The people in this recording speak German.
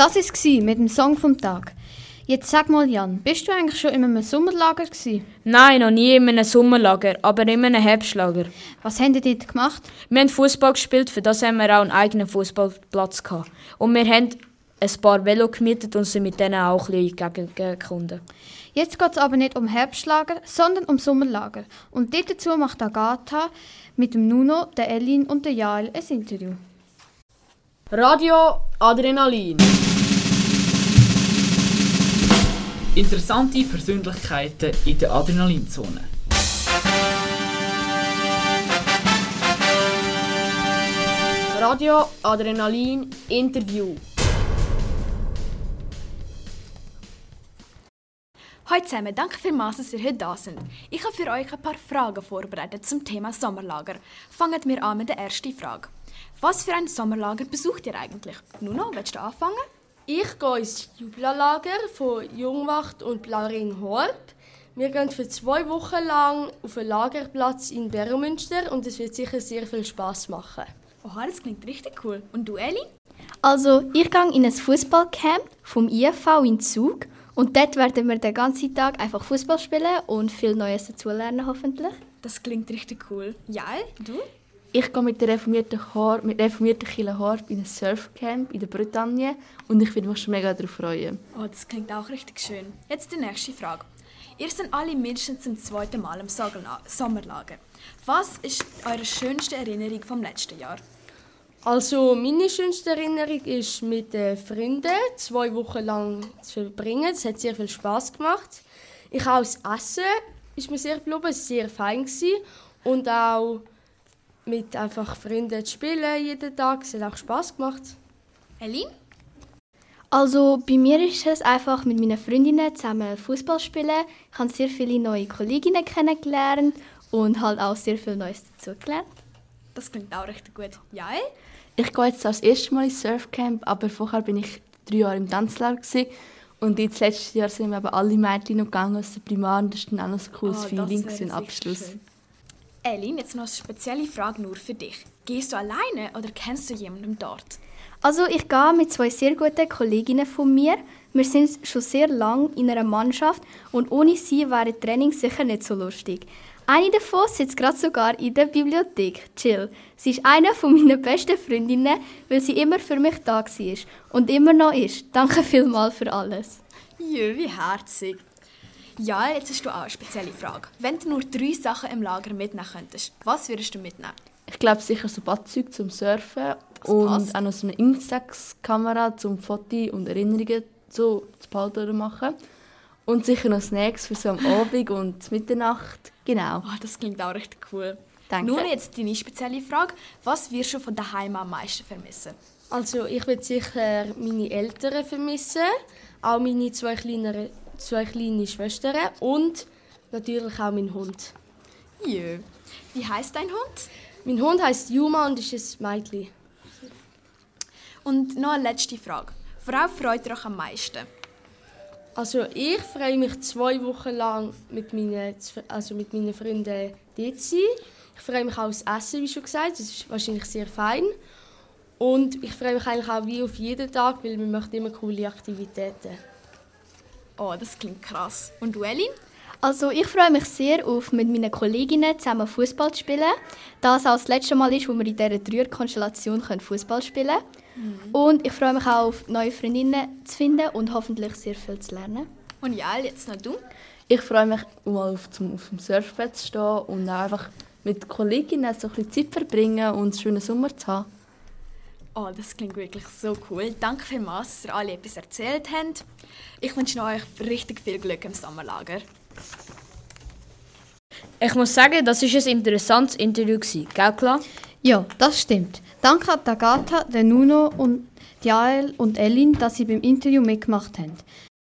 das war es mit dem Song vom Tag. Jetzt sag mal, Jan, bist du eigentlich schon in einem Sommerlager gewesen? Nein, noch nie in einem Sommerlager, aber in einem Herbstlager. Was habt ihr dort gemacht? Wir haben Fußball gespielt, für das haben wir auch einen eigenen Fußballplatz gehabt. Und wir haben ein paar Velo gemietet und sind mit denen auch ein bisschen gegengekommen. Jetzt geht es aber nicht um Herbstlager, sondern um Sommerlager. Und dort dazu macht Agatha mit dem Nuno, der Elin und der Jael ein Interview. Radio Adrenalin. Interessante Persönlichkeiten in der Adrenalinzone. Radio Adrenalin Interview. Hallo zusammen, danke vielmals, dass ihr heute da seid. Ich habe für euch ein paar Fragen vorbereitet zum Thema Sommerlager. Fangen wir an mit der ersten Frage. Was für ein Sommerlager besucht ihr eigentlich? Nuno, willst du anfangen? Ich gehe ins Jubilälager von Jungwacht und Blauring Horb. Wir gehen für 2 Wochen lang auf einen Lagerplatz in Beromünster und es wird sicher sehr viel Spass machen. Oha, das klingt richtig cool. Und du, Eli? Also, ich gehe in ein Fußballcamp vom IFV in Zug und dort werden wir den ganzen Tag einfach Fußball spielen und viel Neues dazulernen hoffentlich. Das klingt richtig cool. Ja, du? Ich gehe mit der reformierten Kirche Horb in ein Surfcamp in der Bretagne und ich würde mich schon mega darauf freuen. Oh, das klingt auch richtig schön. Jetzt die nächste Frage. Ihr seid alle mindestens zum 2. Mal im Sommerlager. Was ist eure schönste Erinnerung vom letzten Jahr? Also meine schönste Erinnerung ist mit den Freunden 2 Wochen lang zu verbringen. Es hat sehr viel Spass gemacht. Ich auch das Essen ist mir sehr geblieben, es war sehr fein und auch mit einfach Freunden zu spielen jeden Tag. Es hat auch Spass gemacht. Elin? Also bei mir ist es einfach mit meinen Freundinnen zusammen Fußball spielen. Ich habe sehr viele neue Kolleginnen kennengelernt und halt auch sehr viel Neues dazugelernt. Das klingt auch richtig gut. Ja? Ich gehe jetzt das erste Mal ins Surfcamp, aber vorher war ich 3 Jahre im Tanzlager und jetzt letztes Jahr sind wir eben alle Mädchen gegangen aus der Primar und das war dann auch ein cooles Feeling für den Abschluss. Schön. Elin, jetzt noch eine spezielle Frage nur für dich. Gehst du alleine oder kennst du jemanden dort? Also ich gehe mit 2 sehr guten Kolleginnen von mir. Wir sind schon sehr lange in einer Mannschaft und ohne sie wäre Training sicher nicht so lustig. Eine davon sitzt gerade sogar in der Bibliothek, Jill. Sie ist eine meiner besten Freundinnen, weil sie immer für mich da war und immer noch ist. Danke vielmals für alles. Ja, wie herzig. Ja, jetzt hast du auch eine spezielle Frage. Wenn du nur 3 Sachen im Lager mitnehmen könntest, was würdest du mitnehmen? Ich glaube sicher so Badzeug zum Surfen und auch noch so eine Instax-Kamera zum Fotos und Erinnerungen zu behalten oder machen. Und sicher noch Snacks für so am Abend und Mitternacht. Genau. Oh, das klingt auch richtig cool. Danke. Nun jetzt deine spezielle Frage. Was wirst du von daheim am meisten vermissen? Also ich würde sicher meine Eltern vermissen, auch meine 2 kleine Schwestern und natürlich auch meinen Hund. Ja. Wie heisst dein Hund? Mein Hund heisst Juma und ist ein Mädchen. Und noch eine letzte Frage. Worauf freut ihr euch am meisten? Also ich freue mich 2 Wochen lang mit meinen Freunden dort zu sein. Ich freue mich auch aufs Essen, wie schon gesagt. Das ist wahrscheinlich sehr fein. Und ich freue mich eigentlich auch wie auf jeden Tag, weil wir möchten immer coole Aktivitäten. Oh, das klingt krass. Und du, Elin? Also ich freue mich sehr auf mit meinen Kolleginnen zusammen Fußball zu spielen. Da es auch das letzte Mal ist, wo wir in dieser Dreierkonstellation Fußball spielen können. Und ich freue mich auch auf neue Freundinnen zu finden und hoffentlich sehr viel zu lernen. Und ja, jetzt noch du? Ich freue mich, mal auf dem Surfbrett zu stehen und auch einfach mit Kolleginnen so ein bisschen Zeit verbringen und einen schönen Sommer zu haben. Oh, das klingt wirklich so cool. Danke vielmals, dass ihr alle etwas erzählt habt. Ich wünsche euch richtig viel Glück im Sommerlager. Ich muss sagen, das war ein interessantes Interview, gell, klar? Ja, das stimmt. Danke an Agatha, den Nuno und Jael und Elin, dass sie beim Interview mitgemacht haben.